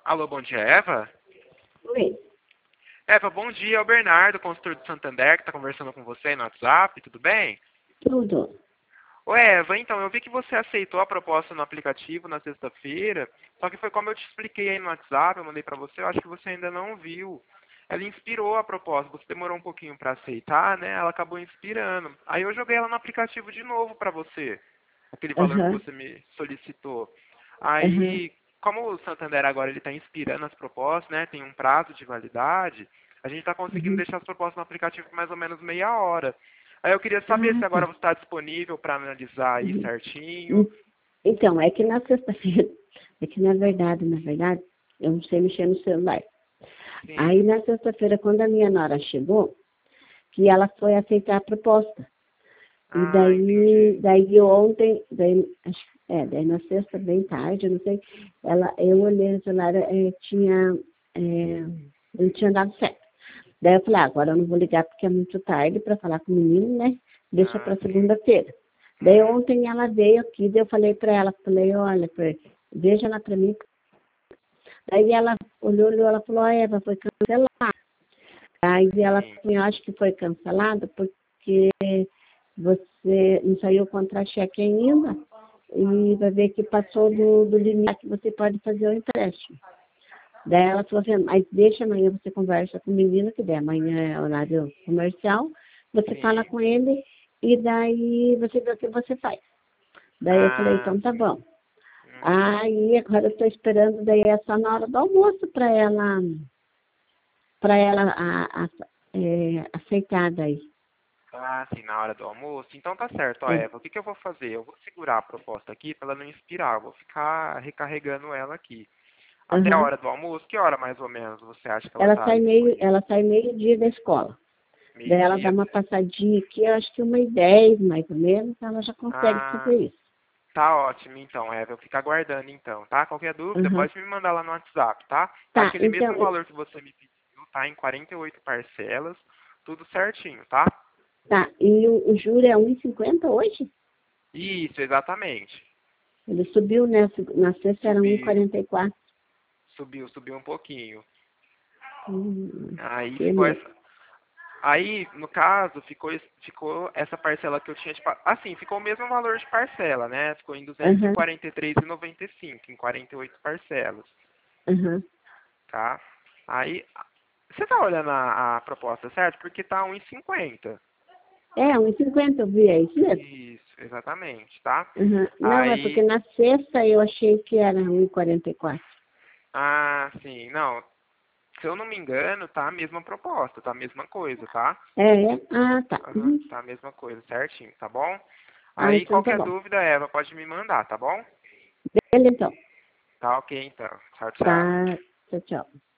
Alô, bom dia, Eva? Oi, Eva, bom dia, é o Bernardo, consultor do Santander, que está conversando com você aí no WhatsApp, tudo bem? tudo. Ô, Eva, então, eu vi que você aceitou a proposta no aplicativo na sexta-feira, só que foi como eu te expliquei aí no WhatsApp, eu mandei para você, eu acho que você ainda não viu. Ela inspirou a proposta, você demorou um pouquinho para aceitar, né? Ela acabou inspirando. Aí eu joguei ela no aplicativo de novo para você, aquele valor que Aham, você me solicitou. aham, Aí, como o Santander agora ele está inspirando as propostas, né? Tem um prazo de validade, a gente está conseguindo uhum. deixar as propostas no aplicativo por mais ou menos meia hora. Aí eu queria saber Ah, se tá. agora você está disponível para analisar aí Uhum. certinho. Hum, Então, é que na sexta-feira, é que na verdade, eu não sei mexer no celular. Sim. Aí na sexta-feira, quando a minha nora chegou, que ela foi aceitar a proposta. E Ah, entendi. daí ontem, daí na sexta, bem tarde, eu não sei, eu olhei no celular, não tinha dado certo. Daí eu falei, agora eu não vou ligar porque é muito tarde para falar com o menino, né? Deixa Ah, para sim. segunda-feira. Daí Uhum. ontem ela veio aqui, daí eu falei para ela, olha, veja lá para mim. Daí ela olhou, ela falou, Eva, foi cancelado. Aí ela Sim. falou, eu acho que foi cancelado porque você não saiu o contra-cheque ainda e vai ver que passou do limite que você pode fazer o empréstimo. Daí ela falou assim, mas deixa amanhã você conversa com o menino, que daí amanhã é horário comercial, você fala Sim. com ele e daí você vê o que você faz. Daí eu falei, Ah, então tá sim. bom. Uhum. Aí agora eu estou esperando, daí é só na hora do almoço para ela aceitar daí. Ah, sim, na hora do almoço. Então tá certo, ó, É. Eva. O que que eu vou fazer? Eu vou segurar a proposta aqui para ela não inspirar. Eu vou ficar recarregando ela aqui. Até a Aham. hora do almoço, que hora mais ou menos você acha que ela Ela tá sai aí meio, disponível? ela sai meio-dia da escola. Daí ela dá Meio-dia? uma passadinha aqui, eu acho que 1h10, mais ou menos, ela já consegue Ah, fazer isso. tá ótimo, então, Eva. Eu fico aguardando, então, tá? Qualquer dúvida, Aham. pode me mandar lá no WhatsApp, tá? Tá Tá, aquele então, mesmo valor que você me pediu, tá? Em 48 parcelas, tudo certinho, tá? tá. E o juro é 1,50 hoje? Isso, exatamente. Ele subiu na sexta era Subiu, 1,44. subiu um pouquinho. Aí Que ficou medo. essa. Aí, no caso, ficou essa parcela que eu tinha assim, ficou o mesmo valor de parcela, né? Ficou em duzentos e Aham, quarenta e três e noventa e cinco em 48 parcelas, aham. tá? Aí, você tá olhando a proposta, certo? Porque tá 1,50. É, 1,50 eu vi, é isso mesmo. Isso, exatamente, tá? Aham. Não, é porque Aí, na sexta eu achei que era 1,44. ah, sim, não, se eu não me engano, tá a mesma proposta, tá a mesma coisa, tá? É? Ah, tá. Aham, Uhum. tá a mesma coisa, certinho, tá bom? Ah, Aí, então tá qualquer bom. dúvida, Eva, pode me mandar, tá bom? Beleza, então. Tá ok, então. Tchau, tchau. Tá. Tchau, tchau.